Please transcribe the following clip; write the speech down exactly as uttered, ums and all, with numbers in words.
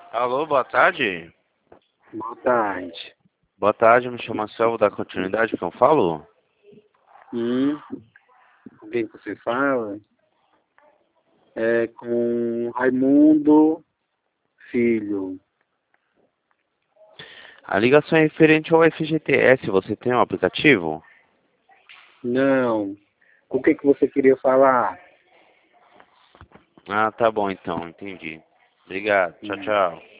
Alô, boa tarde. Boa tarde. Boa tarde, me chamo Marcelo, vou dar continuidade que eu falo. Hum, com quem que você fala? É com Raimundo Filho. A ligação é referente ao F G T S, você tem um aplicativo? Não. Com que que você queria falar? Ah, tá bom então, entendi. Obrigado, tchau, Hum. tchau.